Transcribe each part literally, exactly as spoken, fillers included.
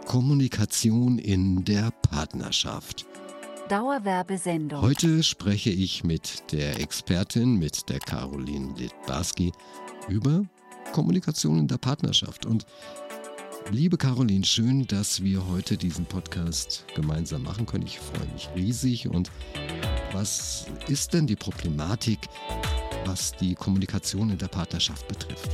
Kommunikation in der Partnerschaft. Dauerwerbesendung. Heute spreche ich mit der Expertin, mit der Caroline Litbarski, über Kommunikation in der Partnerschaft. Und liebe Caroline, schön, dass wir heute diesen Podcast gemeinsam machen können. Ich freue mich riesig. Und was ist denn die Problematik, was die Kommunikation in der Partnerschaft betrifft?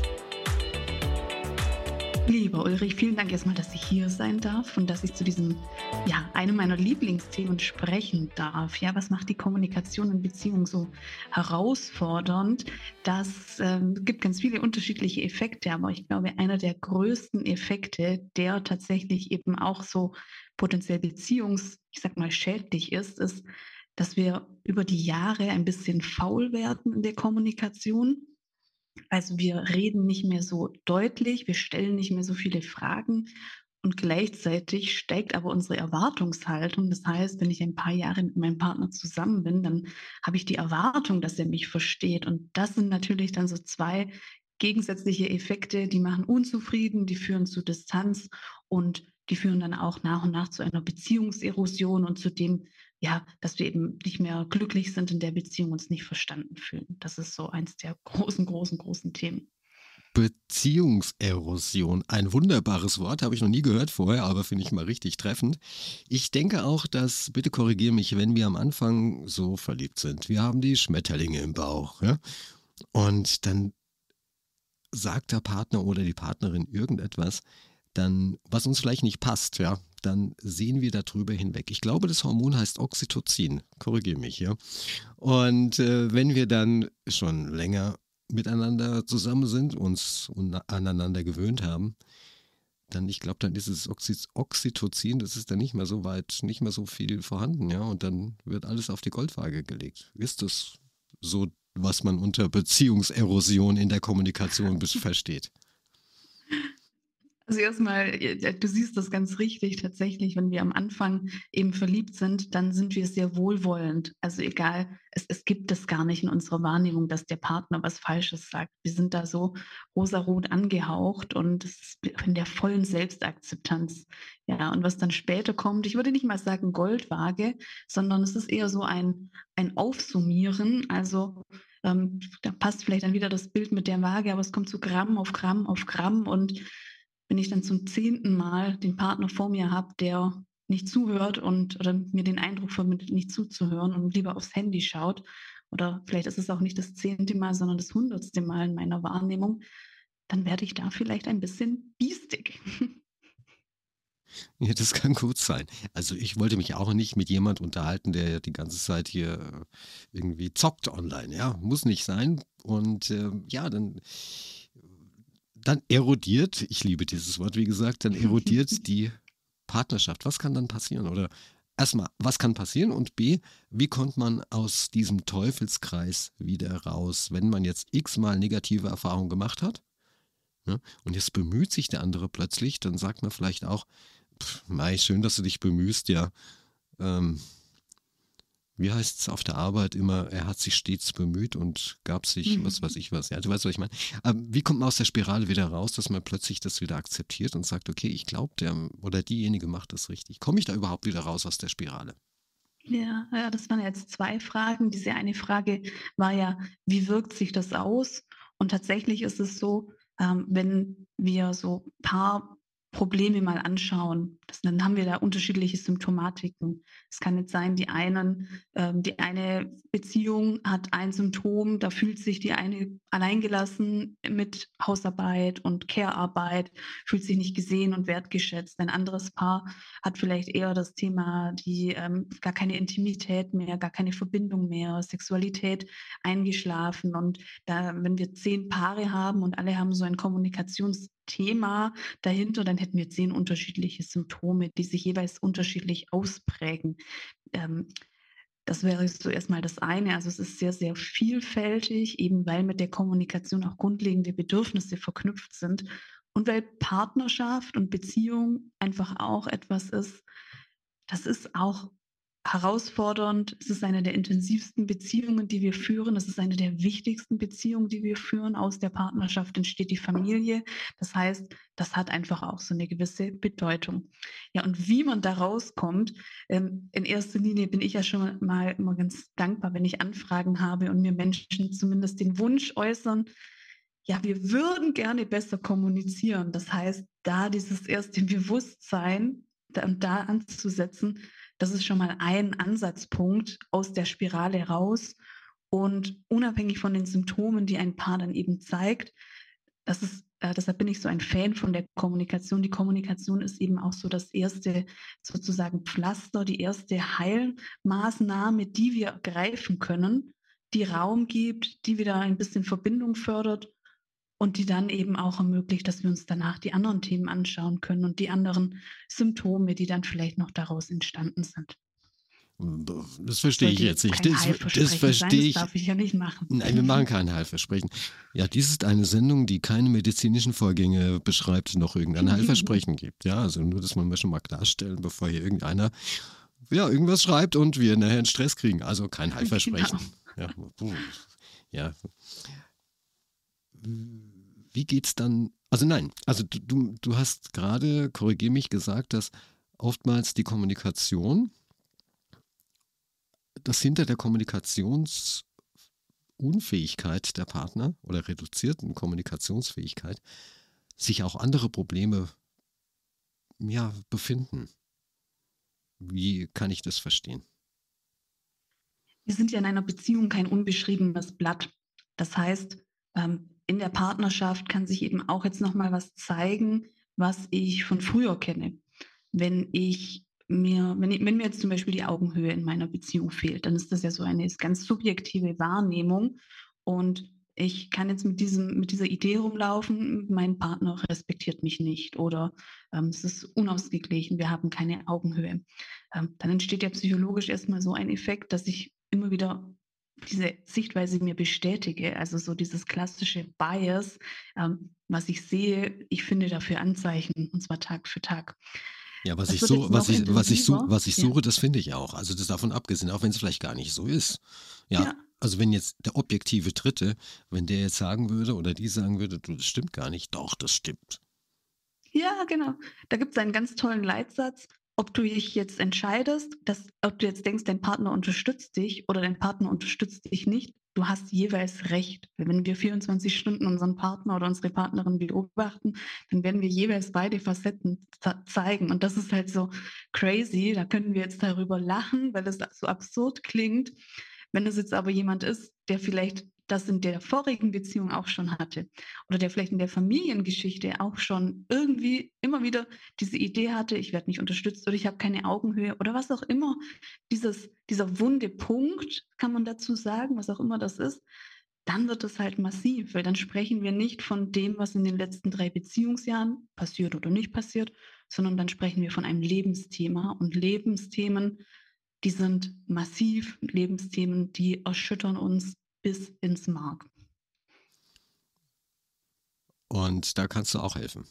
Lieber Ulrich, vielen Dank erstmal, dass ich hier sein darf und dass ich zu diesem, ja, einem meiner Lieblingsthemen sprechen darf. Ja, was macht die Kommunikation in Beziehungen so herausfordernd? Das ähm, gibt ganz viele unterschiedliche Effekte, aber ich glaube, einer der größten Effekte, der tatsächlich eben auch so potenziell beziehungs-, ich sag mal, schädlich ist, ist, dass wir über die Jahre ein bisschen faul werden in der Kommunikation. Also wir reden nicht mehr so deutlich, wir stellen nicht mehr so viele Fragen und gleichzeitig steigt aber unsere Erwartungshaltung. Das heißt, wenn ich ein paar Jahre mit meinem Partner zusammen bin, dann habe ich die Erwartung, dass er mich versteht. Und das sind natürlich dann so zwei gegensätzliche Effekte, die machen unzufrieden, die führen zu Distanz und die führen dann auch nach und nach zu einer Beziehungserosion und zu dem, ja, dass wir eben nicht mehr glücklich sind in der Beziehung, uns nicht verstanden fühlen. Das ist so eins der großen, großen, großen Themen. Beziehungserosion, ein wunderbares Wort, habe ich noch nie gehört vorher, aber finde ich mal richtig treffend. Ich denke auch, dass, bitte korrigiere mich, wenn wir am Anfang so verliebt sind, wir haben die Schmetterlinge im Bauch, ja? Und dann sagt der Partner oder die Partnerin irgendetwas, dann, was uns vielleicht nicht passt, ja, dann sehen wir darüber hinweg. Ich glaube, das Hormon heißt Oxytocin, korrigiere mich, ja. Und äh, wenn wir dann schon länger miteinander zusammen sind, uns aneinander gewöhnt haben, dann, ich glaube, dann ist es Oxy- Oxytocin, das ist dann nicht mehr so weit, nicht mehr so viel vorhanden, ja, und dann wird alles auf die Goldwaage gelegt. Ist das so, was man unter Beziehungserosion in der Kommunikation versteht? Also erstmal, du siehst das ganz richtig tatsächlich, wenn wir am Anfang eben verliebt sind, dann sind wir sehr wohlwollend. Also egal, es, es gibt es gar nicht in unserer Wahrnehmung, dass der Partner was Falsches sagt. Wir sind da so rosarot angehaucht und es ist in der vollen Selbstakzeptanz. Ja, und was dann später kommt, ich würde nicht mal sagen Goldwaage, sondern es ist eher so ein, ein Aufsummieren. Also ähm, da passt vielleicht dann wieder das Bild mit der Waage, aber es kommt so Gramm auf Gramm auf Gramm und wenn ich dann zum zehnten Mal den Partner vor mir habe, der nicht zuhört und oder mir den Eindruck vermittelt, nicht zuzuhören und lieber aufs Handy schaut, oder vielleicht ist es auch nicht das zehnte Mal, sondern das hundertste Mal in meiner Wahrnehmung, dann werde ich da vielleicht ein bisschen biestig. Ja, das kann gut sein. Also ich wollte mich auch nicht mit jemand unterhalten, der die ganze Zeit hier irgendwie zockt online. Ja, muss nicht sein. Und äh, ja, dann dann erodiert, ich liebe dieses Wort, wie gesagt, dann erodiert die Partnerschaft. Was kann dann passieren? Oder erstmal, was kann passieren? Und B, wie kommt man aus diesem Teufelskreis wieder raus, wenn man jetzt x-mal negative Erfahrungen gemacht hat? Ja, und jetzt bemüht sich der andere plötzlich, dann sagt man vielleicht auch, pff, Mai, schön, dass du dich bemühst, ja. Ähm, wie heißt es auf der Arbeit immer, er hat sich stets bemüht und gab sich, mhm. was weiß ich was. Ja, du weißt, was ich meine. Aber wie kommt man aus der Spirale wieder raus, dass man plötzlich das wieder akzeptiert und sagt, okay, ich glaube, der oder diejenige macht das richtig. Komme ich da überhaupt wieder raus aus der Spirale? Ja, ja, das waren jetzt zwei Fragen. Diese eine Frage war ja, wie wirkt sich das aus? Und tatsächlich ist es so, ähm, wenn wir so ein paar Probleme mal anschauen, das, dann haben wir da unterschiedliche Symptomatiken. Es kann jetzt sein, die einen, ähm, die eine Beziehung hat ein Symptom, da fühlt sich die eine alleingelassen mit Hausarbeit und Care-Arbeit, fühlt sich nicht gesehen und wertgeschätzt. Ein anderes Paar hat vielleicht eher das Thema, die ähm, gar keine Intimität mehr, gar keine Verbindung mehr, Sexualität eingeschlafen. Und da, wenn wir zehn Paare haben und alle haben so ein Kommunikationsthema dahinter, dann hätten wir zehn unterschiedliche Symptome, die sich jeweils unterschiedlich ausprägen. Ähm, das wäre so erstmal das eine. Also es ist sehr, sehr vielfältig, eben weil mit der Kommunikation auch grundlegende Bedürfnisse verknüpft sind und weil Partnerschaft und Beziehung einfach auch etwas ist, das ist auch herausfordernd. Es ist eine der intensivsten Beziehungen, die wir führen. Es ist eine der wichtigsten Beziehungen, die wir führen. Aus der Partnerschaft entsteht die Familie. Das heißt, das hat einfach auch so eine gewisse Bedeutung. Ja, und wie man da rauskommt, ähm, in erster Linie bin ich ja schon mal immer ganz dankbar, wenn ich Anfragen habe und mir Menschen zumindest den Wunsch äußern, ja, wir würden gerne besser kommunizieren. Das heißt, da dieses erste Bewusstsein da, da anzusetzen, das ist schon mal ein Ansatzpunkt aus der Spirale raus. Und unabhängig von den Symptomen, die ein Paar dann eben zeigt, das ist, äh, deshalb bin ich so ein Fan von der Kommunikation. Die Kommunikation ist eben auch so das erste sozusagen Pflaster, die erste Heilmaßnahme, die wir greifen können, die Raum gibt, die wieder ein bisschen Verbindung fördert und die dann eben auch ermöglicht, dass wir uns danach die anderen Themen anschauen können und die anderen Symptome, die dann vielleicht noch daraus entstanden sind. Das verstehe ich Sollte jetzt jetzt nicht. kein Das, das Heilversprechen sein, verstehe das ich. darf ich ja nicht machen. Nein, wir machen kein Heilversprechen. Ja, dies ist eine Sendung, die keine medizinischen Vorgänge beschreibt, noch irgendein Heilversprechen gibt. Ja, also nur, dass wir mal schon mal klarstellen, bevor hier irgendeiner ja, irgendwas schreibt und wir nachher einen Stress kriegen. Also kein Heilversprechen. Genau. Ja, puh. Ja. Wie geht's dann? Also nein, also du, du, du hast gerade, korrigier mich, gesagt, dass oftmals die Kommunikation, dass hinter der Kommunikationsunfähigkeit der Partner oder reduzierten Kommunikationsfähigkeit sich auch andere Probleme ja, befinden. Wie kann ich das verstehen? Wir sind ja in einer Beziehung kein unbeschriebenes Blatt. Das heißt, ähm, in der Partnerschaft kann sich eben auch jetzt nochmal was zeigen, was ich von früher kenne. Wenn ich mir, wenn, ich, wenn mir jetzt zum Beispiel die Augenhöhe in meiner Beziehung fehlt, dann ist das ja so eine ganz subjektive Wahrnehmung und ich kann jetzt mit, diesem, mit dieser Idee rumlaufen, mein Partner respektiert mich nicht oder ähm, es ist unausgeglichen, wir haben keine Augenhöhe. Ähm, dann entsteht ja psychologisch erstmal so ein Effekt, dass ich immer wieder diese Sichtweise mir bestätige, also so dieses klassische Bias, ähm, was ich sehe, ich finde dafür Anzeichen, und zwar Tag für Tag. Ja, was Das ich, wird so, jetzt was noch ich, was ich, su- intensiver. was ich Ja. suche, das finde ich auch. Also das davon abgesehen, auch wenn es vielleicht gar nicht so ist. Ja, Ja. also wenn jetzt der objektive Dritte, wenn der jetzt sagen würde oder die sagen würde, du, das stimmt gar nicht, doch, das stimmt. Ja, genau. Da gibt es einen ganz tollen Leitsatz, ob du dich jetzt entscheidest, dass, ob du jetzt denkst, dein Partner unterstützt dich oder dein Partner unterstützt dich nicht, du hast jeweils recht. Wenn wir vierundzwanzig Stunden unseren Partner oder unsere Partnerin beobachten, dann werden wir jeweils beide Facetten ze- zeigen. Und das ist halt so crazy. Da können wir jetzt darüber lachen, weil das so absurd klingt. Wenn es jetzt aber jemand ist, der vielleicht das in der vorigen Beziehung auch schon hatte oder der vielleicht in der Familiengeschichte auch schon irgendwie immer wieder diese Idee hatte, ich werde nicht unterstützt oder ich habe keine Augenhöhe oder was auch immer, dieses, dieser wunde Punkt, kann man dazu sagen, was auch immer das ist, dann wird es halt massiv, weil dann sprechen wir nicht von dem, was in den letzten drei Beziehungsjahren passiert oder nicht passiert, sondern dann sprechen wir von einem Lebensthema und Lebensthemen, die sind massiv, Lebensthemen, die erschüttern uns bis ins Mark. Und da kannst du auch helfen.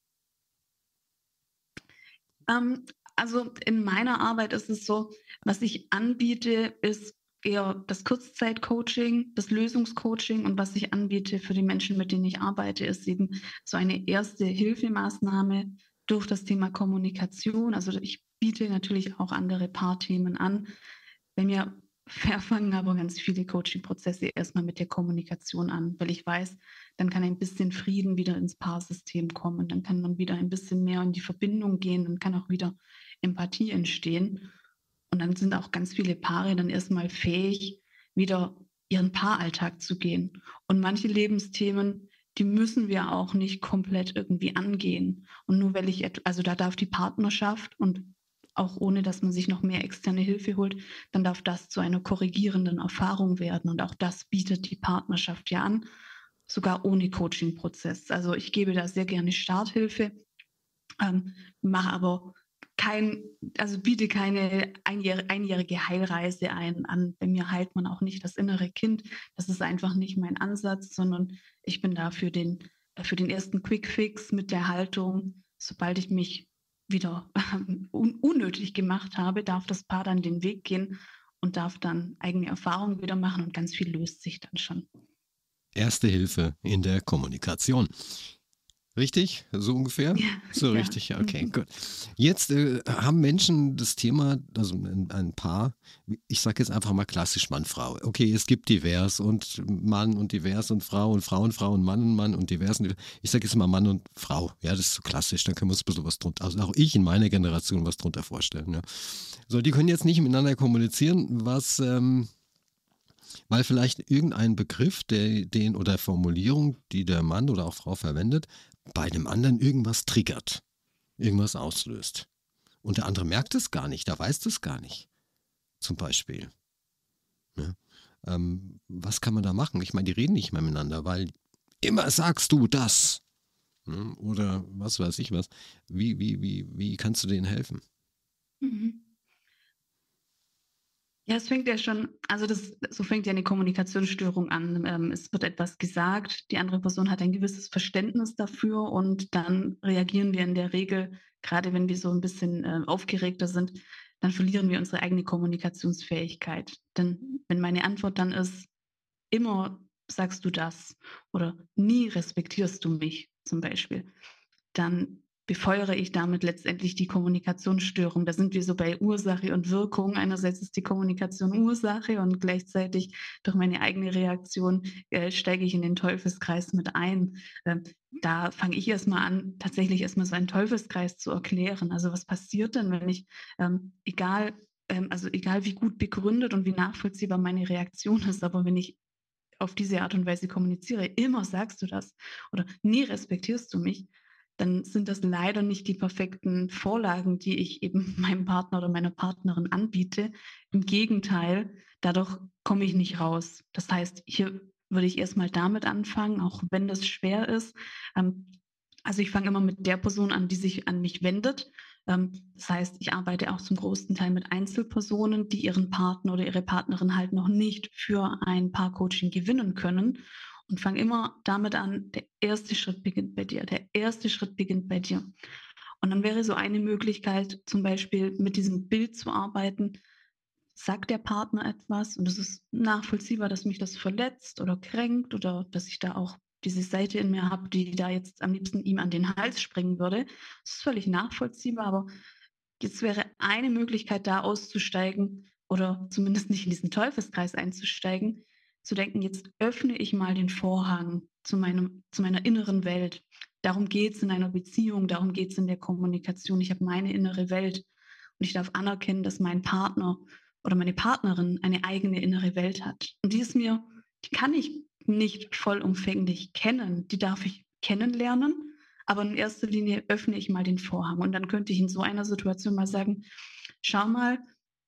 Ähm, also in meiner Arbeit ist es so, was ich anbiete, ist eher das Kurzzeitcoaching, das Lösungscoaching und was ich anbiete für die Menschen, mit denen ich arbeite, ist eben so eine erste Hilfemaßnahme durch das Thema Kommunikation. Also ich biete natürlich auch andere Paarthemen an. Bei mir fangen aber ganz viele Coaching-Prozesse erstmal mit der Kommunikation an, weil ich weiß, dann kann ein bisschen Frieden wieder ins Paarsystem kommen, dann kann man wieder ein bisschen mehr in die Verbindung gehen, dann kann auch wieder Empathie entstehen. Und dann sind auch ganz viele Paare dann erstmal fähig, wieder ihren Paaralltag zu gehen. Und manche Lebensthemen, die müssen wir auch nicht komplett irgendwie angehen. Und nur weil ich, also da darf die Partnerschaft und auch ohne, dass man sich noch mehr externe Hilfe holt, dann darf das zu einer korrigierenden Erfahrung werden. Und auch das bietet die Partnerschaft ja an, sogar ohne Coaching-Prozess. Also ich gebe da sehr gerne Starthilfe, ähm, mache aber kein, also biete keine einjähr, einjährige Heilreise ein an. Bei mir heilt man auch nicht das innere Kind. Das ist einfach nicht mein Ansatz, sondern ich bin da für den, für den ersten Quick-Fix mit der Haltung, sobald ich mich wieder un unnötig gemacht habe, darf das Paar dann den Weg gehen und darf dann eigene Erfahrungen wieder machen und ganz viel löst sich dann schon. Erste Hilfe in der Kommunikation. Richtig? So ungefähr? Ja, So ja. richtig, ja, okay, Mhm. gut. Jetzt äh, haben Menschen das Thema, also ein, ein Paar, ich sage jetzt einfach mal klassisch Mann-Frau. Okay, es gibt divers und Mann und divers und Frau und Frau und Frau und Mann und Mann und divers. Und, ich sage jetzt mal Mann und Frau. Ja, das ist so klassisch, da können wir uns ein bisschen was drunter, also auch ich in meiner Generation was drunter vorstellen. Ja. So, die können jetzt nicht miteinander kommunizieren, was... Ähm, weil vielleicht irgendein Begriff, der, den oder Formulierung, die der Mann oder auch Frau verwendet, bei dem anderen irgendwas triggert, irgendwas auslöst. Und der andere merkt es gar nicht, der weiß das gar nicht, zum Beispiel. Ne? Ähm, was kann man da machen? Ich meine, die reden nicht mehr miteinander, weil immer sagst du das. Ne? Oder was weiß ich was. Wie, wie, wie, wie kannst du denen helfen? Mhm. Ja, es fängt ja schon also das so fängt ja eine Kommunikationsstörung an. Ähm, es wird etwas gesagt, die andere Person hat ein gewisses Verständnis dafür und dann reagieren wir in der Regel, gerade wenn wir so ein bisschen, äh, aufgeregter sind, dann verlieren wir unsere eigene Kommunikationsfähigkeit. Denn wenn meine Antwort dann ist: „Immer sagst du das“ oder „Nie respektierst du mich“ zum Beispiel, dann befeuere ich damit letztendlich die Kommunikationsstörung. Da sind wir so bei Ursache und Wirkung. Einerseits ist die Kommunikation Ursache und gleichzeitig durch meine eigene Reaktion äh, steige ich in den Teufelskreis mit ein. Ähm, da fange ich erstmal an, tatsächlich erstmal so einen Teufelskreis zu erklären. Also was passiert denn, wenn ich, ähm, egal, ähm, also egal wie gut begründet und wie nachvollziehbar meine Reaktion ist, aber wenn ich auf diese Art und Weise kommuniziere, immer sagst du das oder nie respektierst du mich, dann sind das leider nicht die perfekten Vorlagen, die ich eben meinem Partner oder meiner Partnerin anbiete. Im Gegenteil, dadurch komme ich nicht raus. Das heißt, hier würde ich erst mal damit anfangen, auch wenn das schwer ist. Ähm, also ich fange immer mit der Person an, die sich an mich wendet. Ähm, das heißt, ich arbeite auch zum großen Teil mit Einzelpersonen, die ihren Partner oder ihre Partnerin halt noch nicht für ein Paarcoaching gewinnen können und fange immer damit an, der erste Schritt beginnt bei dir. Der erste Schritt beginnt bei dir. Und dann wäre so eine Möglichkeit, zum Beispiel mit diesem Bild zu arbeiten. Sagt der Partner etwas und es ist nachvollziehbar, dass mich das verletzt oder kränkt oder dass ich da auch diese Seite in mir habe, die da jetzt am liebsten ihm an den Hals springen würde. Das ist völlig nachvollziehbar, aber jetzt wäre eine Möglichkeit, da auszusteigen oder zumindest nicht in diesen Teufelskreis einzusteigen, zu denken, jetzt öffne ich mal den Vorhang zu meinem zu meiner inneren Welt. Darum geht's in einer Beziehung, darum geht's in der Kommunikation. Ich habe meine innere Welt und ich darf anerkennen, dass mein Partner oder meine Partnerin eine eigene innere Welt hat. Und die ist mir die kann ich nicht vollumfänglich kennen. Die darf ich kennenlernen, aber in erster Linie öffne ich mal den Vorhang. Und dann könnte ich in so einer Situation mal sagen: „Schau mal,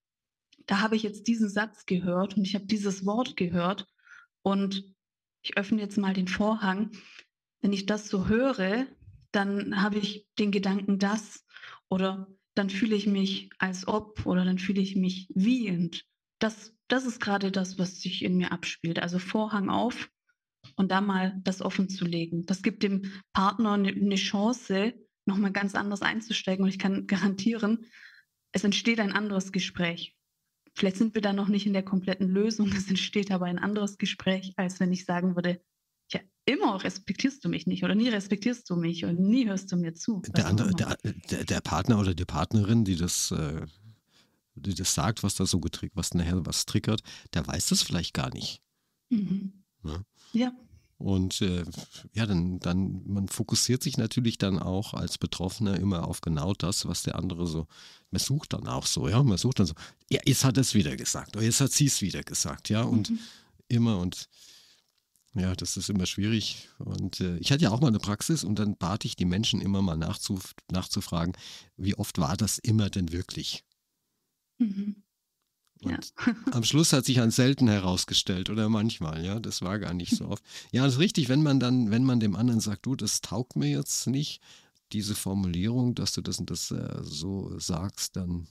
da habe ich jetzt diesen Satz gehört und ich habe dieses Wort gehört und ich öffne jetzt mal den Vorhang. Wenn ich das so höre, dann habe ich den Gedanken, dass oder dann fühle ich mich als ob oder dann fühle ich mich wie und das das ist gerade das, was sich in mir abspielt. Also Vorhang auf und da mal das offen zu legen. Das gibt dem Partner eine 'ne Chance, noch mal ganz anders einzusteigen und ich kann garantieren, es entsteht ein anderes Gespräch. Vielleicht sind wir da noch nicht in der kompletten Lösung, es entsteht aber ein anderes Gespräch, als wenn ich sagen würde: „Ja, immer respektierst du mich nicht oder nie respektierst du mich und nie hörst du mir zu“, Der was auch andere, immer. der, der, der Partner oder die Partnerin, die das, äh, die das sagt, was da so getriggert, was nachher was triggert, der weiß das vielleicht gar nicht. Mhm. Ne? Ja. Und äh, ja, dann, dann, man fokussiert sich natürlich dann auch als Betroffener immer auf genau das, was der andere so, man sucht dann auch so, ja, man sucht dann so, ja, jetzt hat er es wieder gesagt, oder jetzt hat sie es wieder gesagt, ja, und Mhm. immer und ja, das ist immer schwierig. Und äh, ich hatte ja auch mal eine Praxis und dann bat ich die Menschen immer mal nachzuf nachzufragen, wie oft war das immer denn wirklich? Mhm. Ja. Und am Schluss hat sich ein selten herausgestellt oder manchmal, ja, das war gar nicht so oft. Ja, das ist richtig, wenn man dann, wenn man dem anderen sagt, du, das taugt mir jetzt nicht, diese Formulierung, dass du das und das äh, so sagst, dann,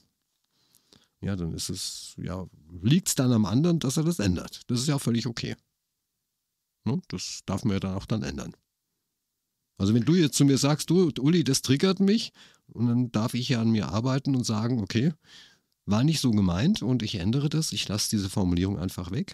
ja, dann ist es, ja, liegt es dann am anderen, dass er das ändert. Das ist ja auch völlig okay. Ne? Das darf man ja dann auch dann ändern. Also wenn du jetzt zu mir sagst, du, Uli, das triggert mich, und dann darf ich ja an mir arbeiten und sagen, okay, war nicht so gemeint und ich ändere das, ich lasse diese Formulierung einfach weg.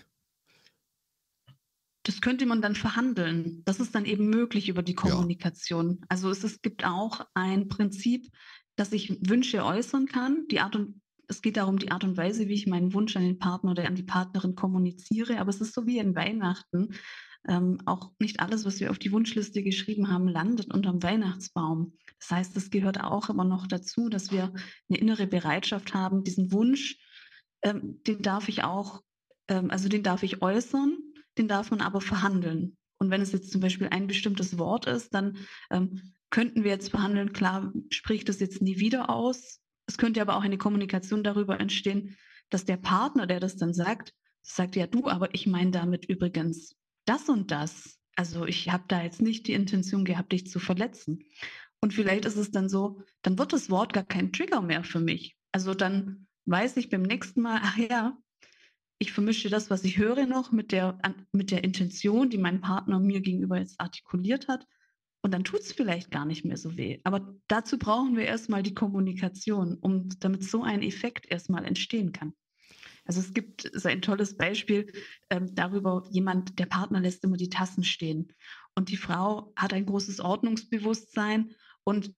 Das könnte man dann verhandeln. Das ist dann eben möglich über die Ja, Kommunikation. Also es, es gibt auch ein Prinzip, dass ich Wünsche äußern kann. Die Art und, es geht darum, die Art und Weise, wie ich meinen Wunsch an den Partner oder an die Partnerin kommuniziere. Aber es ist so wie in Weihnachten. Ähm, auch nicht alles, was wir auf die Wunschliste geschrieben haben, landet unterm Weihnachtsbaum. Das heißt, es gehört auch immer noch dazu, dass wir eine innere Bereitschaft haben, diesen Wunsch, ähm, den darf ich auch, ähm, also den darf ich äußern, den darf man aber verhandeln. Und wenn es jetzt zum Beispiel ein bestimmtes Wort ist, dann ähm, könnten wir jetzt verhandeln, klar, sprich das jetzt nie wieder aus. Es könnte aber auch eine Kommunikation darüber entstehen, dass der Partner, der das dann sagt, sagt, ja du, aber ich meine damit übrigens das und das. Also ich habe da jetzt nicht die Intention gehabt, dich zu verletzen. Und vielleicht ist es dann so, dann wird das Wort gar kein Trigger mehr für mich. Also dann weiß ich beim nächsten Mal, ach ja, ich vermische das, was ich höre, noch mit der, mit der Intention, die mein Partner mir gegenüber jetzt artikuliert hat. Und dann tut es vielleicht gar nicht mehr so weh. Aber dazu brauchen wir erstmal die Kommunikation, um, damit so ein Effekt erstmal entstehen kann. Also es gibt so ein tolles Beispiel ähm, darüber, jemand, der Partner lässt immer die Tassen stehen. Und die Frau hat ein großes Ordnungsbewusstsein und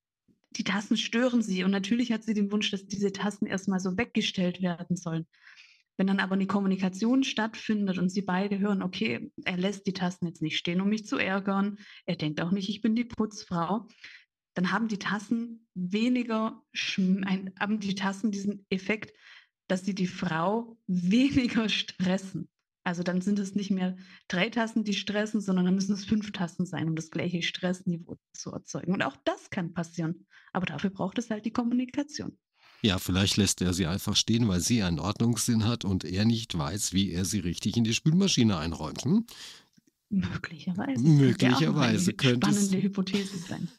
die Tassen stören sie. Und natürlich hat sie den Wunsch, dass diese Tassen erstmal so weggestellt werden sollen. Wenn dann aber eine Kommunikation stattfindet und sie beide hören, okay, er lässt die Tassen jetzt nicht stehen, um mich zu ärgern, er denkt auch nicht, ich bin die Putzfrau, dann haben die Tassen weniger, ein, haben die Tassen diesen Effekt, dass sie die Frau weniger stressen. Also dann sind es nicht mehr drei Tassen, die stressen, sondern dann müssen es fünf Tassen sein, um das gleiche Stressniveau zu erzeugen. Und auch das kann passieren. Aber dafür braucht es halt die Kommunikation. Ja, vielleicht lässt er sie einfach stehen, weil sie einen Ordnungssinn hat und er nicht weiß, wie er sie richtig in die Spülmaschine einräumt. Hm? Möglicherweise. Möglicherweise Das könnte könnte eine es. spannende Hypothese sein.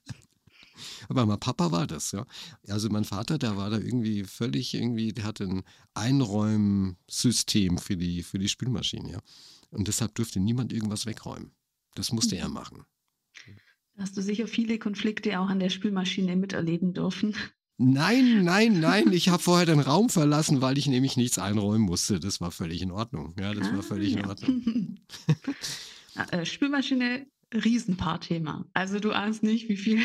Aber mein Papa war das, ja. Also mein Vater, der war da irgendwie völlig irgendwie, der hatte ein Einräumsystem für die, für die Spülmaschine, ja. Und deshalb durfte niemand irgendwas wegräumen. Das musste er machen. Da hast du sicher viele Konflikte auch an der Spülmaschine miterleben dürfen. Nein, nein, nein, ich habe vorher den Raum verlassen, weil ich nämlich nichts einräumen musste. Das war völlig in Ordnung. Ja, das Ah, war völlig in ja. Ordnung. äh, Spülmaschine, Riesenpaarthema. Also du ahnst nicht, wie viel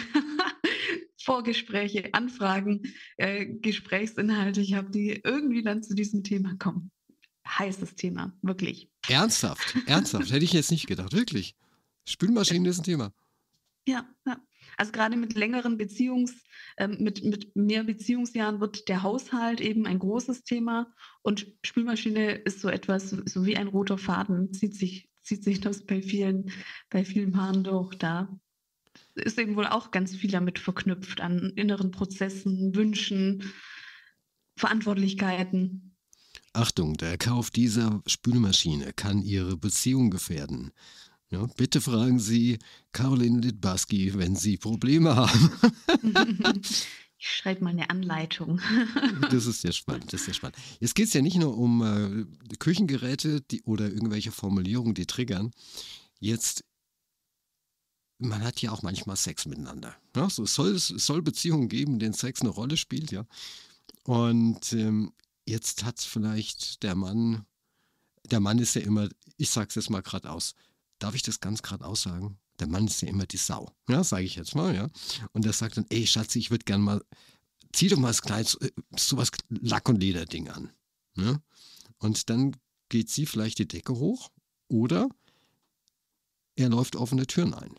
Vorgespräche, Anfragen, äh, Gesprächsinhalte ich habe, die irgendwie dann zu diesem Thema kommen. Heißes Thema, wirklich. Ernsthaft, ernsthaft, hätte ich jetzt nicht gedacht, wirklich. Spülmaschine ist ein Thema. Ja, ja. Also gerade mit längeren Beziehungs, ähm, mit, mit mehr Beziehungsjahren wird der Haushalt eben ein großes Thema und Spülmaschine ist so etwas, so wie ein roter Faden, zieht sich, zieht sich das bei vielen, bei vielen Paaren durch. Da ist eben wohl auch ganz viel damit verknüpft an inneren Prozessen, Wünschen, Verantwortlichkeiten. Achtung, der Kauf dieser Spülmaschine kann Ihre Beziehung gefährden. Ja, bitte fragen Sie Caroline Litbarski, wenn Sie Probleme haben. Ich schreibe mal eine Anleitung. Das ist sehr spannend, das ist sehr spannend. Jetzt geht es ja nicht nur um äh, Küchengeräte die, oder irgendwelche Formulierungen, die triggern. Jetzt, man hat ja auch manchmal Sex miteinander. Ja, so es soll, es soll Beziehungen geben, in denen Sex eine Rolle spielt, ja. Und ähm, jetzt hat vielleicht der Mann, der Mann ist ja immer, ich sag's jetzt mal gerade aus, darf ich das ganz gerade aussagen? Der Mann ist ja immer die Sau, ja, sage ich jetzt mal, ja. Und der sagt dann, ey Schatzi, ich würde gerne mal, zieh doch mal das Kleid, so was Lack- und Lederding an. Ne? Und dann geht sie vielleicht die Decke hoch oder er läuft offene Türen ein.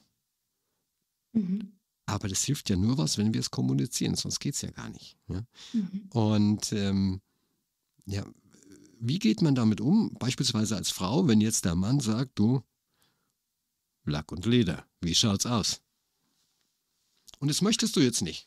Mhm. Aber das hilft ja nur was, wenn wir es kommunizieren, sonst geht es ja gar nicht. Ja? Mhm. Und ähm, ja, wie geht man damit um? Beispielsweise als Frau, wenn jetzt der Mann sagt, du, Lack und Leder, wie schaut's aus? Und das möchtest du jetzt nicht.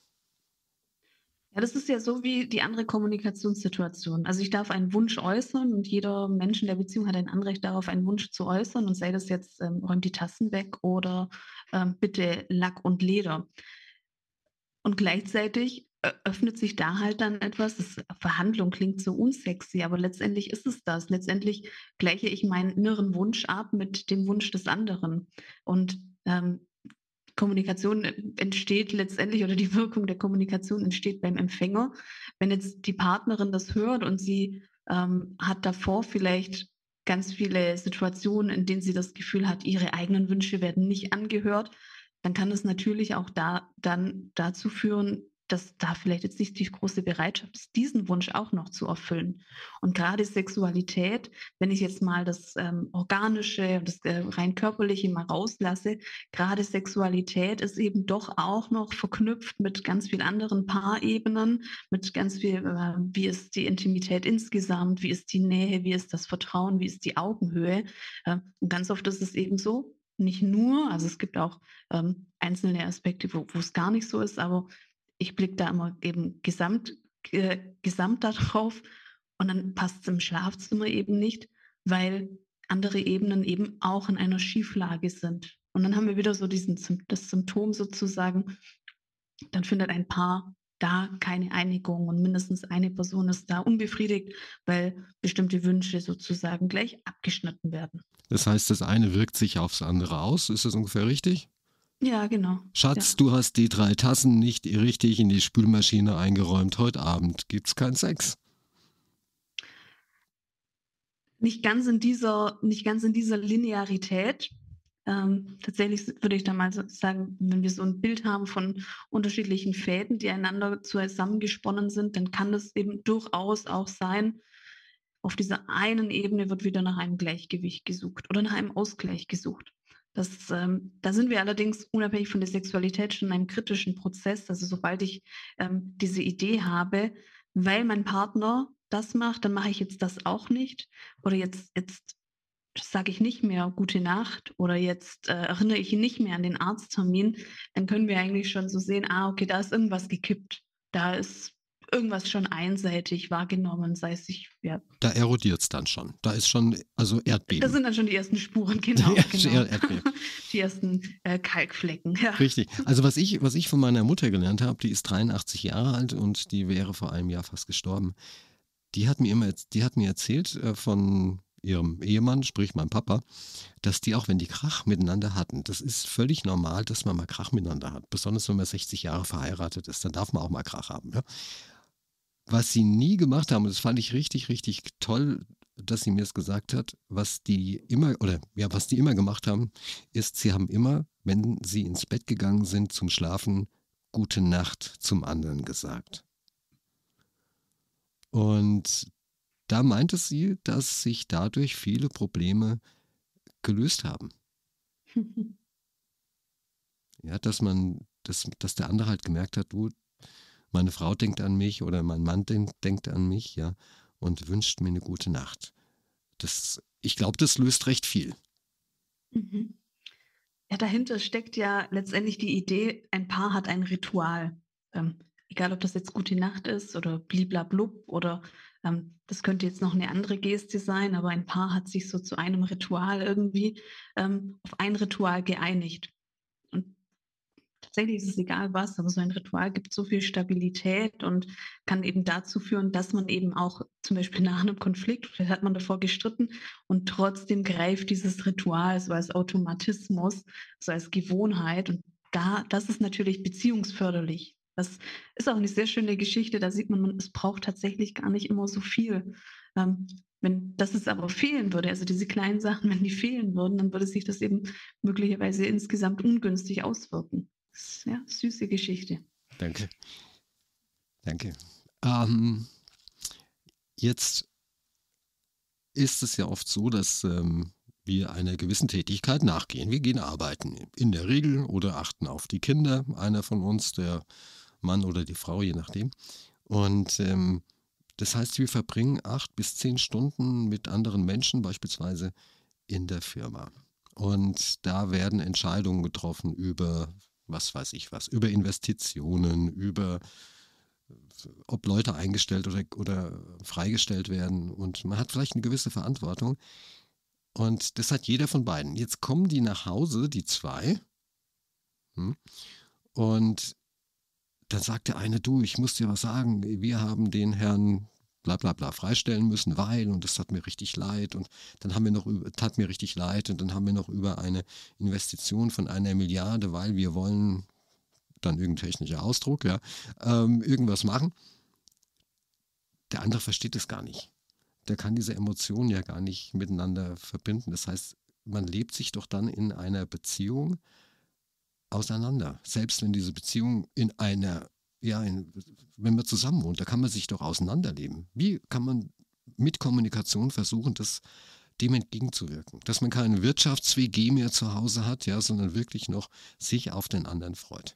Ja, das ist ja so wie die andere Kommunikationssituation. Also ich darf einen Wunsch äußern und jeder Mensch in der Beziehung hat ein Anrecht darauf, einen Wunsch zu äußern und sei das jetzt, ähm, räum die Tassen weg oder ähm, bitte Lack und Leder. Und gleichzeitig ö- öffnet sich da halt dann etwas, das Verhandlung klingt so unsexy, aber letztendlich ist es das. Letztendlich gleiche ich meinen inneren Wunsch ab mit dem Wunsch des anderen. Und ähm, Kommunikation entsteht letztendlich oder die Wirkung der Kommunikation entsteht beim Empfänger. Wenn jetzt die Partnerin das hört und sie ähm, hat davor vielleicht ganz viele Situationen, in denen sie das Gefühl hat, ihre eigenen Wünsche werden nicht angehört, dann kann es natürlich auch da dann dazu führen, dass da vielleicht jetzt nicht die große Bereitschaft ist, diesen Wunsch auch noch zu erfüllen. Und gerade Sexualität, wenn ich jetzt mal das ähm, Organische und das äh, rein Körperliche mal rauslasse, gerade Sexualität ist eben doch auch noch verknüpft mit ganz vielen anderen Paarebenen, mit ganz viel, äh, wie ist die Intimität insgesamt, wie ist die Nähe, wie ist das Vertrauen, wie ist die Augenhöhe. Äh, und ganz oft ist es eben so, nicht nur, also es gibt auch ähm, einzelne Aspekte, wo wo es gar nicht so ist, aber ich blicke da immer eben gesamt äh, gesamt da drauf und dann passt's im Schlafzimmer eben nicht, weil andere Ebenen eben auch in einer Schieflage sind. Und dann haben wir wieder so diesen Symp das Symptom sozusagen, dann findet ein Paar da keine Einigung und mindestens eine Person ist da unbefriedigt, weil bestimmte Wünsche sozusagen gleich abgeschnitten werden. Das heißt, das eine wirkt sich aufs andere aus. Ist das ungefähr richtig? Ja, genau. Schatz, Ja. du hast die drei Tassen nicht richtig in die Spülmaschine eingeräumt. Heute Abend gibt's keinen Sex. Nicht ganz in dieser nicht ganz in dieser Linearität. Ähm, tatsächlich s würde ich da mal so sagen, wenn wir so 'n Bild haben von unterschiedlichen Fäden, die einander zusammengesponnen sind, dann kann das eben durchaus auch sein, auf dieser einen Ebene wird wieder nach einem Gleichgewicht gesucht oder nach einem Ausgleich gesucht. Das, ähm da sind wir allerdings unabhängig von der Sexualität schon in einem kritischen Prozess. Also, sobald ich, ähm, diese Idee habe, weil mein Partner das macht, dann mache ich jetzt das auch nicht. Oder jetzt jetzt sage ich nicht mehr „Gute Nacht“ oder jetzt, äh, erinnere ich ihn nicht mehr an den Arzttermin, dann können wir eigentlich schon so sehen: „Ah, okay, da ist irgendwas gekippt. Da ist irgendwas schon einseitig wahrgenommen“, sei es ich ja. Da erodiert's dann schon. Da ist schon, also Das Erdbeben. sind dann schon die ersten Spuren, genau, Ja, genau. Erdbeben. Die ersten, äh, Kalkflecken, ja. Richtig. Also was ich, was ich von meiner Mutter gelernt habe, die ist dreiundachtzig Jahre alt und die wäre vor einem Jahr fast gestorben. Die hat mir immer, die hat mir erzählt äh, von ihrem Ehemann, sprich meinem Papa, dass die auch, wenn die Krach miteinander hatten, das ist völlig normal, dass man mal Krach miteinander hat. Besonders wenn man sechzig Jahre verheiratet ist, dann darf man auch mal Krach haben. Ja? Was sie nie gemacht haben, und das fand ich richtig, richtig toll, dass sie mir es gesagt hat, was die immer, oder ja, was die immer gemacht haben, ist, sie haben immer, wenn sie ins Bett gegangen sind zum Schlafen, Gute Nacht zum anderen gesagt. Und da meinte sie, dass sich dadurch viele Probleme gelöst haben. Ja, dass man, dass, dass der andere halt gemerkt hat, du, meine Frau denkt an mich oder mein Mann denkt, denkt an mich, ja, und wünscht mir eine gute Nacht. Das, ich glaube, das löst recht viel. Mhm. Ja, dahinter steckt ja letztendlich die Idee, ein Paar hat ein Ritual. Ähm, egal, ob das jetzt „Gute Nacht“ ist oder „Bliblablub“ oder, ähm, das könnte jetzt noch eine andere Geste sein, aber ein Paar hat sich so zu einem Ritual irgendwie ähm, auf ein Ritual geeinigt. Und tatsächlich ist es egal was, aber so ein Ritual gibt so viel Stabilität und kann eben dazu führen, dass man eben auch zum Beispiel nach einem Konflikt, vielleicht hat man davor gestritten und trotzdem greift dieses Ritual so als Automatismus, so als Gewohnheit und da das ist natürlich beziehungsförderlich. Das ist auch eine sehr schöne Geschichte, da sieht man, man es braucht tatsächlich gar nicht immer so viel. Ähm, wenn das es aber fehlen würde, also diese kleinen Sachen, wenn die fehlen würden, dann würde sich das eben möglicherweise insgesamt ungünstig auswirken. Ja, süße Geschichte. Danke. Danke. Ähm, jetzt ist es ja oft so, dass ähm, wir einer gewissen Tätigkeit nachgehen. Wir gehen arbeiten in der Regel oder achten auf die Kinder, einer von uns, der Mann oder die Frau, je nachdem. Und ähm, das heißt, wir verbringen acht bis zehn Stunden mit anderen Menschen, beispielsweise in der Firma. Und da werden Entscheidungen getroffen über, was weiß ich was, über Investitionen, über ob Leute eingestellt oder, oder freigestellt werden. Und man hat vielleicht eine gewisse Verantwortung. Und das hat jeder von beiden. Jetzt kommen die nach Hause, die zwei. Hm, und dann sagt der eine, du, ich muss dir was sagen, wir haben den Herrn bla bla bla freistellen müssen, weil, und das tat mir richtig leid, und dann haben wir noch über, tat mir richtig leid, und dann haben wir noch über eine Investition von einer Milliarde, weil wir wollen, dann irgendein technischer Ausdruck, ja, ähm, irgendwas machen. Der andere versteht es gar nicht. Der kann diese Emotionen ja gar nicht miteinander verbinden. Das heißt, man lebt sich doch dann in einer Beziehung auseinander. Selbst wenn diese Beziehung in einer, ja, in, wenn man zusammen wohnt, da kann man sich doch auseinanderleben. Wie kann man mit Kommunikation versuchen, das dem entgegenzuwirken? Dass man keine Wirtschafts-W G mehr zu Hause hat, ja, sondern wirklich noch sich auf den anderen freut.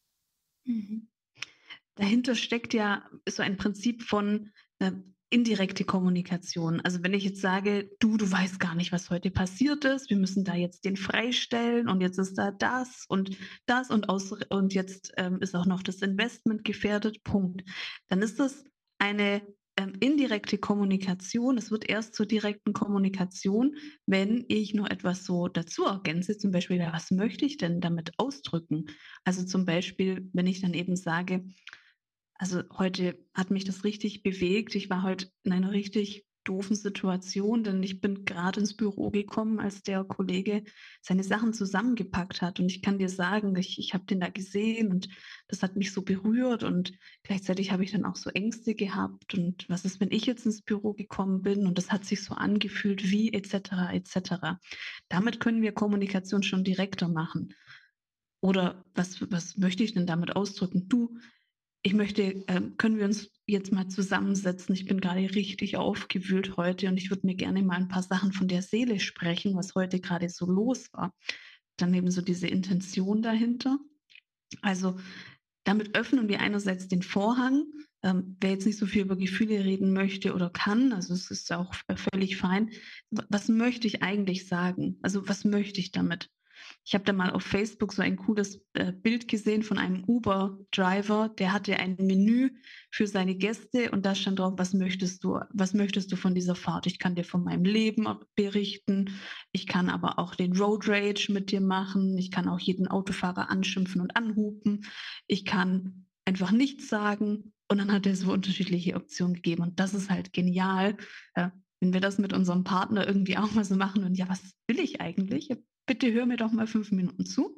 Mhm. Dahinter steckt ja so ein Prinzip von äh, indirekte Kommunikation. Also wenn ich jetzt sage, du, du weißt gar nicht, was heute passiert ist, wir müssen da jetzt den freistellen und jetzt ist da das und das und aus und jetzt ähm, ist auch noch das Investment gefährdet, Punkt. Dann ist das eine ähm, indirekte Kommunikation. Es wird erst zur direkten Kommunikation, wenn ich noch etwas so dazu ergänze, zum Beispiel, ja, was möchte ich denn damit ausdrücken? Also zum Beispiel, wenn ich dann eben sage, also heute hat mich das richtig bewegt. Ich war heute in einer richtig doofen Situation, denn ich bin gerade ins Büro gekommen, als der Kollege seine Sachen zusammengepackt hat. Und ich kann dir sagen, ich, ich habe den da gesehen und das hat mich so berührt und gleichzeitig habe ich dann auch so Ängste gehabt. Und was ist, wenn ich jetzt ins Büro gekommen bin und das hat sich so angefühlt wie et cetera et cetera. Damit können wir Kommunikation schon direkter machen. Oder was, was möchte ich denn damit ausdrücken? Du, ich möchte, ähm, können wir uns jetzt mal zusammensetzen? Ich bin gerade richtig aufgewühlt heute und ich würde mir gerne mal ein paar Sachen von der Seele sprechen, was heute gerade so los war. Dann eben so diese Intention dahinter. Also damit öffnen wir einerseits den Vorhang. Ähm, wer jetzt nicht so viel über Gefühle reden möchte oder kann, also es ist auch äh, völlig fein. W- Was möchte ich eigentlich sagen? Also was möchte ich damit? Ich habe da mal auf Facebook so ein cooles äh, Bild gesehen von einem Uber-Driver, der hatte ein Menü für seine Gäste und da stand drauf, was möchtest du, was möchtest du von dieser Fahrt? Ich kann dir von meinem Leben berichten, ich kann aber auch den Road Rage mit dir machen, ich kann auch jeden Autofahrer anschimpfen und anhupen, ich kann einfach nichts sagen und dann hat er so unterschiedliche Optionen gegeben und das ist halt genial, äh, wenn wir das mit unserem Partner irgendwie auch mal so machen und ja, was will ich eigentlich? Bitte hör mir doch mal fünf Minuten zu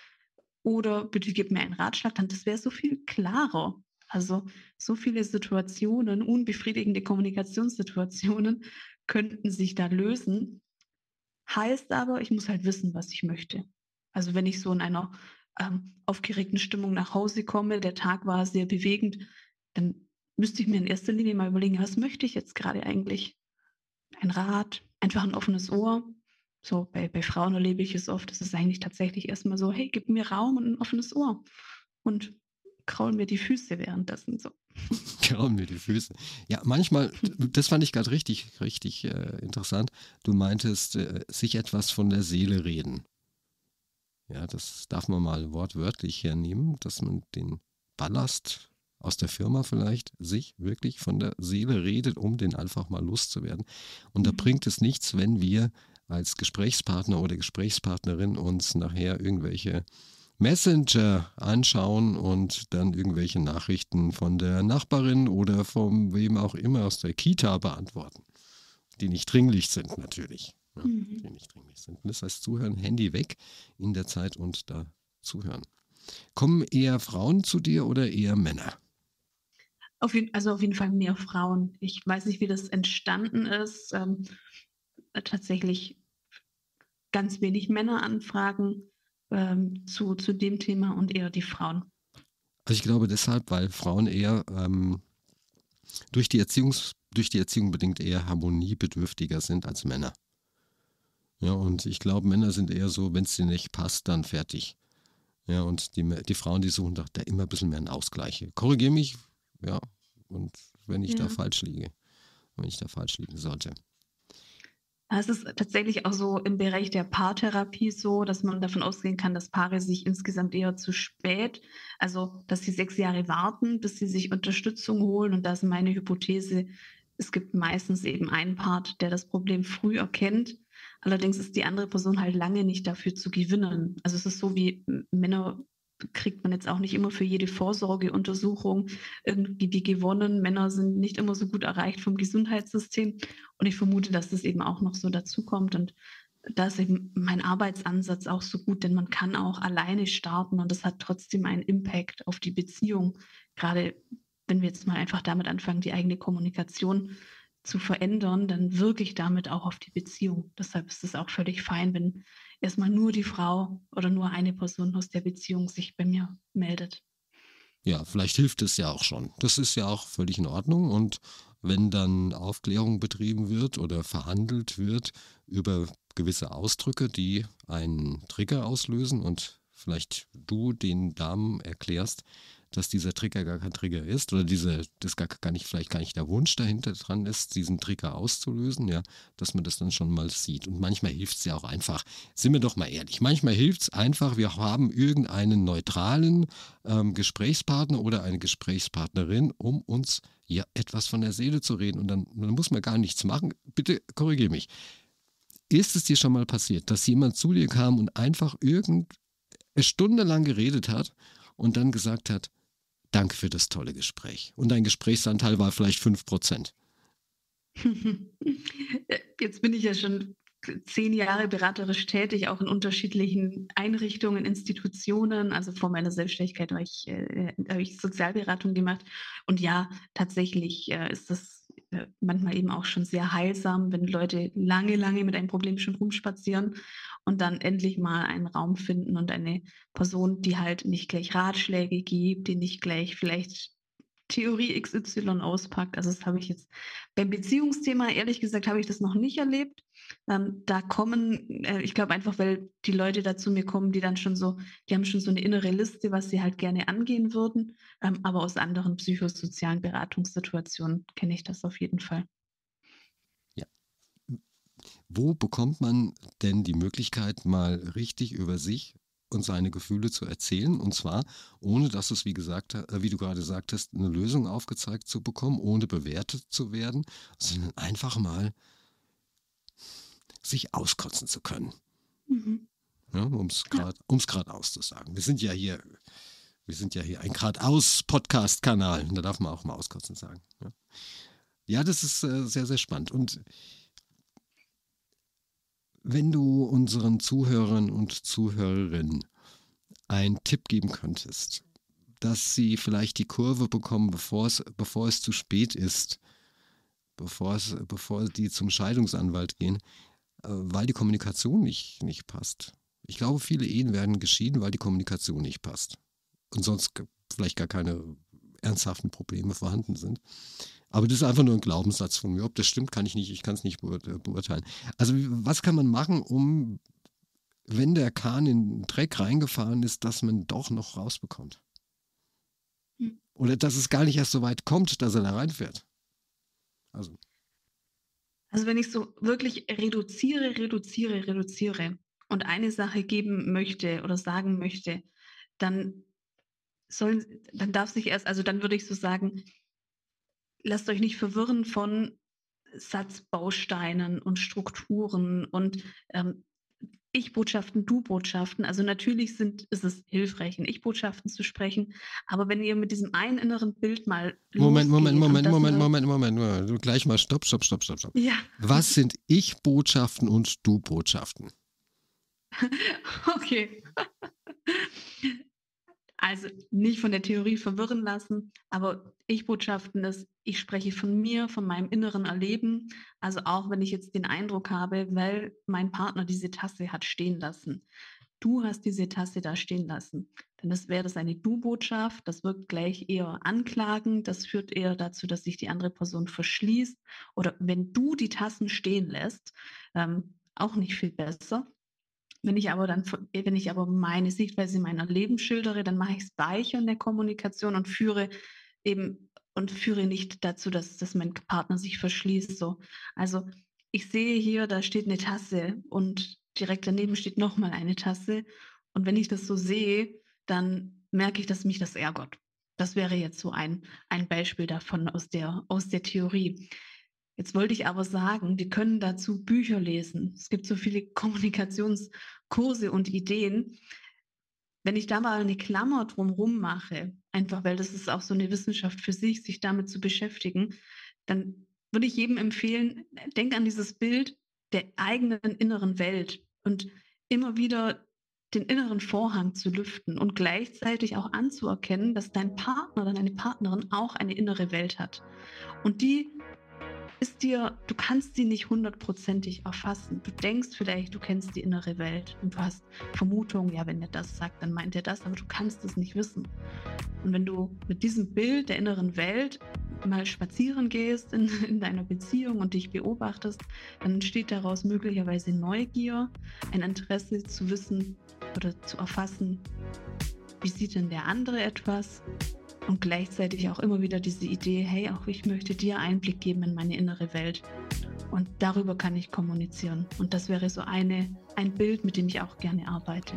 oder bitte gib mir einen Ratschlag, dann das wäre so viel klarer. Also so viele Situationen, unbefriedigende Kommunikationssituationen könnten sich da lösen. Heißt aber, ich muss halt wissen, was ich möchte. Also wenn ich so in einer ähm, aufgeregten Stimmung nach Hause komme, der Tag war sehr bewegend, dann müsste ich mir in erster Linie mal überlegen, was möchte ich jetzt gerade eigentlich? Ein Rat, einfach ein offenes Ohr. So bei, bei Frauen erlebe ich es oft, das ist eigentlich tatsächlich erstmal so, hey, gib mir Raum und ein offenes Ohr und kraul mir die Füße währenddessen so. Grauen mir die Füße. Ja, manchmal, das fand ich gerade richtig, richtig äh, interessant. Du meintest, äh, sich etwas von der Seele reden. Ja, das darf man mal wortwörtlich hernehmen, dass man den Ballast aus der Firma vielleicht sich wirklich von der Seele redet, um den einfach mal loszuwerden. Und da Mhm. bringt es nichts, wenn wir als Gesprächspartner oder Gesprächspartnerin uns nachher irgendwelche Messenger anschauen und dann irgendwelche Nachrichten von der Nachbarin oder von wem auch immer aus der Kita beantworten, die nicht dringlich sind natürlich. Ja, die Mhm. nicht dringlich sind. Das heißt, zuhören, Handy weg in der Zeit und da zuhören. Kommen eher Frauen zu dir oder eher Männer? Auf jeden, also auf jeden Fall mehr Frauen. Ich weiß nicht, wie das entstanden ist. Ähm, tatsächlich ganz wenig Männeranfragen ähm, zu, zu dem Thema und eher die Frauen. Also ich glaube deshalb, weil Frauen eher ähm, durch die Erziehungs, durch die Erziehung bedingt eher harmoniebedürftiger sind als Männer. Ja, und ich glaube, Männer sind eher so, wenn es dir nicht passt, dann fertig. Ja, und die, die Frauen, die suchen da, da immer ein bisschen mehr einen Ausgleich. Korrigiere mich, ja, und wenn ich da Ja. falsch liege, wenn ich da falsch liegen sollte. Es ist tatsächlich auch so im Bereich der Paartherapie so, dass man davon ausgehen kann, dass Paare sich insgesamt eher zu spät, also dass sie sechs Jahre warten, bis sie sich Unterstützung holen. Und da ist meine Hypothese, es gibt meistens eben einen Part, der das Problem früh erkennt. Allerdings ist die andere Person halt lange nicht dafür zu gewinnen. Also es ist so wie Männer kriegt man jetzt auch nicht immer für jede Vorsorgeuntersuchung irgendwie wie gewonnen. Männer sind nicht immer so gut erreicht vom Gesundheitssystem. Und ich vermute, dass das eben auch noch so dazukommt. Und da ist eben mein Arbeitsansatz auch so gut, denn man kann auch alleine starten und das hat trotzdem einen Impact auf die Beziehung. Gerade wenn wir jetzt mal einfach damit anfangen, die eigene Kommunikation zu verändern, dann wirklich damit auch auf die Beziehung. Deshalb ist es auch völlig fein, wenn erstmal nur die Frau oder nur eine Person aus der Beziehung sich bei mir meldet. Ja, vielleicht hilft es ja auch schon. Das ist ja auch völlig in Ordnung. Und wenn dann Aufklärung betrieben wird oder verhandelt wird über gewisse Ausdrücke, die einen Trigger auslösen und vielleicht du den Damen erklärst, dass dieser Trigger gar kein Trigger ist oder diese, das gar, gar nicht, vielleicht gar nicht der Wunsch dahinter dran ist, diesen Trigger auszulösen, ja, dass man das dann schon mal sieht. Und manchmal hilft es ja auch einfach. Sind wir doch mal ehrlich, manchmal hilft es einfach, wir haben irgendeinen neutralen ähm, Gesprächspartner oder eine Gesprächspartnerin, um uns ja etwas von der Seele zu reden. Und dann, dann muss man gar nichts machen. Bitte korrigiere mich. Ist es dir schon mal passiert, dass jemand zu dir kam und einfach irgendeine Stunde lang geredet hat und dann gesagt hat, danke für das tolle Gespräch. Und dein Gesprächsanteil war vielleicht fünf Prozent. Jetzt bin ich ja schon zehn Jahre beraterisch tätig, auch in unterschiedlichen Einrichtungen, Institutionen. Also vor meiner Selbstständigkeit habe ich, äh, habe ich Sozialberatung gemacht. Und ja, tatsächlich äh, ist das äh, manchmal eben auch schon sehr heilsam, wenn Leute lange, lange mit einem Problem schon rumspazieren und dann endlich mal einen Raum finden und eine Person, die halt nicht gleich Ratschläge gibt, die nicht gleich vielleicht Theorie X Y auspackt. Also das habe ich jetzt beim Beziehungsthema, ehrlich gesagt, habe ich das noch nicht erlebt. Ähm, da kommen, äh, ich glaube einfach, weil die Leute da zu mir kommen, die dann schon so, die haben schon so eine innere Liste, was sie halt gerne angehen würden. Ähm, aber aus anderen psychosozialen Beratungssituationen kenne ich das auf jeden Fall. Ja. Wo bekommt man denn die Möglichkeit, mal richtig über sich und seine Gefühle zu erzählen, und zwar ohne, dass es, wie gesagt, äh, wie du gerade sagtest, eine Lösung aufgezeigt zu bekommen, ohne bewertet zu werden, sondern einfach mal sich auskotzen zu können, Mhm. ja, um es Ja. gerade um's gerade auszusagen. Wir sind ja hier, wir sind ja hier ein geradeaus-Podcast-Kanal, da darf man auch mal auskotzen sagen. Ja, ja, das ist äh, sehr, sehr spannend. Und wenn du unseren Zuhörern und Zuhörerinnen einen Tipp geben könntest, dass sie vielleicht die Kurve bekommen, bevor es, bevor es zu spät ist, bevor, es, bevor die zum Scheidungsanwalt gehen, äh, weil die Kommunikation nicht, nicht passt. Ich glaube, viele Ehen werden geschieden, weil die Kommunikation nicht passt. Und sonst g- vielleicht gar keine ernsthaften Probleme vorhanden sind. Aber das ist einfach nur ein Glaubenssatz von mir. Ob das stimmt, kann ich nicht, ich kann es nicht beurt- beurteilen. Also wie- was kann man machen, um, wenn der Kahn in den Dreck reingefahren ist, dass man doch noch rausbekommt? Hm. Oder dass es gar nicht erst so weit kommt, dass er da reinfährt. Also, Also wenn ich so wirklich reduziere, reduziere, reduziere und eine Sache geben möchte oder sagen möchte, dann sollen, dann darf sich erst, also dann würde ich so sagen, lasst euch nicht verwirren von Satzbausteinen und Strukturen und ähm, Ich-Botschaften, Du-Botschaften. Also natürlich sind, ist es hilfreich, in Ich-Botschaften zu sprechen, aber wenn ihr mit diesem einen inneren Bild mal Moment, Moment, losgeht und Moment, das Moment, mal, Moment, Moment, Moment. Du gleich mal stopp, stopp, stopp, stopp, stopp. ja, Was sind Ich-Botschaften und Du-Botschaften? okay. Also nicht von der Theorie verwirren lassen, aber Ich-Botschaften ist, ich spreche von mir, von meinem inneren Erleben. Also auch wenn ich jetzt den Eindruck habe, weil mein Partner diese Tasse hat stehen lassen. Du hast diese Tasse da stehen lassen. Dann das wäre das eine Du-Botschaft. Das wirkt gleich eher anklagend. Das führt eher dazu, dass sich die andere Person verschließt. Oder wenn du die Tassen stehen lässt, ähm, auch nicht viel besser. Wenn ich aber dann, wenn ich aber meine Sichtweise meiner Leben schildere, dann mache ich es weicher in der Kommunikation und führe eben und führe nicht dazu, dass, dass mein Partner sich verschließt. So. Also ich sehe hier, da steht eine Tasse und direkt daneben steht nochmal eine Tasse. Und wenn ich das so sehe, dann merke ich, dass mich das ärgert. Das wäre jetzt so ein, ein Beispiel davon aus der, aus der Theorie. Jetzt wollte ich aber sagen, wir können dazu Bücher lesen. Es gibt so viele Kommunikationskurse und Ideen. wenn ich da mal eine Klammer drumherum mache, einfach weil das ist auch so eine Wissenschaft für sich, sich damit zu beschäftigen, dann würde ich jedem empfehlen, denk an dieses Bild der eigenen inneren Welt und immer wieder den inneren Vorhang zu lüften und gleichzeitig auch anzuerkennen, dass dein Partner oder deine Partnerin auch eine innere Welt hat. Und die ist dir, du kannst sie nicht hundertprozentig erfassen. Du denkst vielleicht, du kennst die innere Welt und du hast Vermutungen, ja, wenn er das sagt, dann meint er das, aber du kannst es nicht wissen. Und wenn du mit diesem Bild der inneren Welt mal spazieren gehst in, in deiner Beziehung und dich beobachtest, dann entsteht daraus möglicherweise Neugier, ein Interesse zu wissen oder zu erfassen, wie sieht denn der andere etwas? Und gleichzeitig auch immer wieder diese Idee, hey, auch ich möchte dir Einblick geben in meine innere Welt. Und darüber kann ich kommunizieren. Und das wäre so eine, ein Bild, mit dem ich auch gerne arbeite.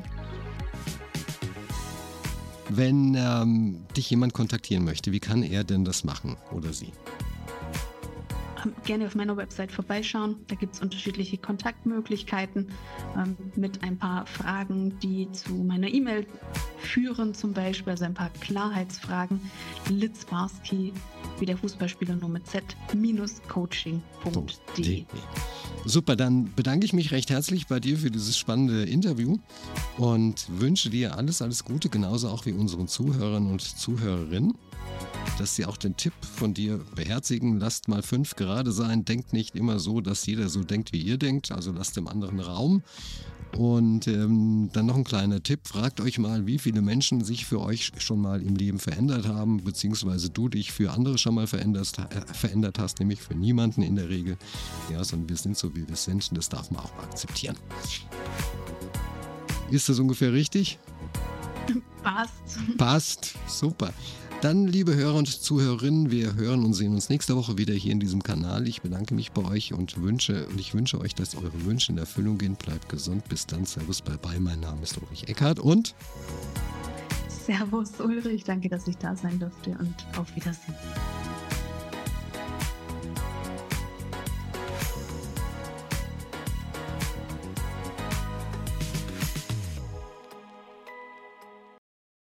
Wenn ähm, dich jemand kontaktieren möchte, wie kann er denn das machen oder sie? Gerne auf meiner Website vorbeischauen. Da gibt es unterschiedliche Kontaktmöglichkeiten ähm, mit ein paar Fragen, die zu meiner E-Mail führen, zum Beispiel, also ein paar Klarheitsfragen. Litzbarski, wie der Fußballspieler nur mit Z, coaching punkt de. Super, dann bedanke ich mich recht herzlich bei dir für dieses spannende Interview und wünsche dir alles, alles Gute, genauso auch wie unseren Zuhörern und Zuhörerinnen, dass sie auch den Tipp von dir beherzigen. Lasst mal fünf gerade sein. Denkt nicht immer so, dass jeder so denkt, wie ihr denkt. Also lasst dem anderen Raum. Und ähm, dann noch ein kleiner Tipp. Fragt euch mal, wie viele Menschen sich für euch schon mal im Leben verändert haben, beziehungsweise du dich für andere schon mal verändert, äh, verändert hast, nämlich für niemanden in der Regel. Ja, sondern wir sind so, wie wir sind und das darf man auch mal akzeptieren. Ist das ungefähr richtig? Passt. Passt. Super. Dann, liebe Hörer und Zuhörerinnen, wir hören und sehen uns nächste Woche wieder hier in diesem Kanal. Ich bedanke mich bei euch und wünsche und ich wünsche euch, dass eure Wünsche in Erfüllung gehen. Bleibt gesund. Bis dann. Servus, bye bye. Mein Name ist Ulrich Eckhardt und Servus Ulrich. Danke, dass ich da sein durfte und auf Wiedersehen.